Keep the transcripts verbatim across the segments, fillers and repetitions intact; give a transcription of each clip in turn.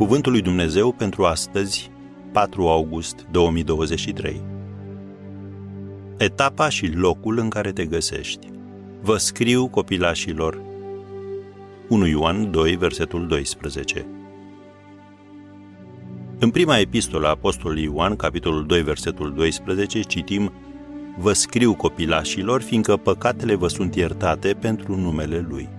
Cuvântul lui Dumnezeu pentru astăzi, patru august două mii douăzeci și trei. Etapa și locul în care te găsești. Vă scriu, copilașilor. unu Ioan doi, versetul doisprezece. În prima epistolă a apostolului Ioan, capitolul doi, versetul doisprezece, citim: Vă scriu, copilașilor, fiindcă păcatele vă sunt iertate pentru numele Lui.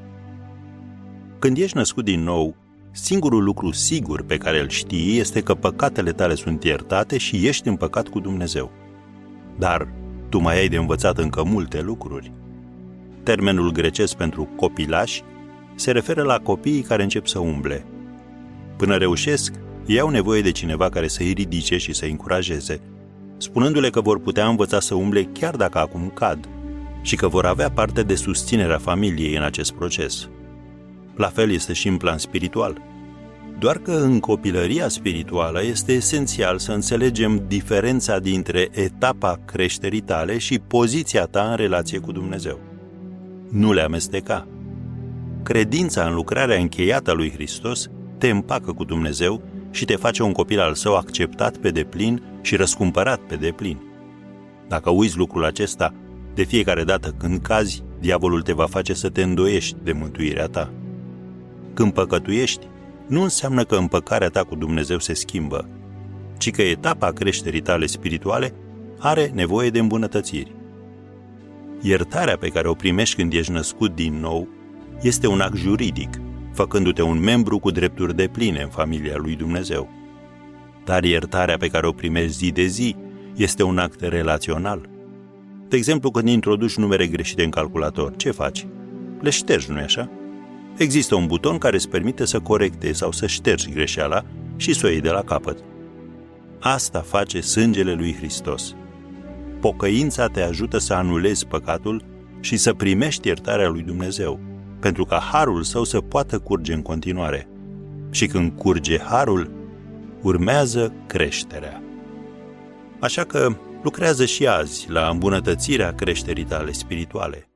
Când ești născut din nou, singurul lucru sigur pe care îl știi este că păcatele tale sunt iertate și ești în păcat cu Dumnezeu. Dar tu mai ai de învățat încă multe lucruri. Termenul grecesc pentru copilași se referă la copiii care încep să umble. Până reușesc, ei au nevoie de cineva care să-i ridice și să-i încurajeze, spunându-le că vor putea învăța să umble chiar dacă acum cad și că vor avea parte de susținerea familiei în acest proces. La fel este și în plan spiritual. Doar că în copilăria spirituală este esențial să înțelegem diferența dintre etapa creșterii tale și poziția ta în relație cu Dumnezeu. Nu le amesteca. Credința în lucrarea încheiată a lui Hristos te împacă cu Dumnezeu și te face un copil al său acceptat pe deplin și răscumpărat pe deplin. Dacă uiți lucrul acesta, de fiecare dată când cazi, diavolul te va face să te îndoiești de mântuirea ta. Când păcătuiești, nu înseamnă că împăcarea ta cu Dumnezeu se schimbă, ci că etapa creșterii tale spirituale are nevoie de îmbunătățiri. Iertarea pe care o primești când ești născut din nou este un act juridic, făcându-te un membru cu drepturi depline în familia lui Dumnezeu. Dar iertarea pe care o primești zi de zi este un act relațional. De exemplu, când introduci numere greșite în calculator, ce faci? Le ștergi, nu-i așa? Există un buton care îți permite să corectezi sau să ștergi greșeala și să o iei de la capăt. Asta face sângele lui Hristos. Pocăința te ajută să anulezi păcatul și să primești iertarea lui Dumnezeu, pentru ca harul său să poată curge în continuare. Și când curge harul, urmează creșterea. Așa că lucrează și azi la îmbunătățirea creșterii tale spirituale.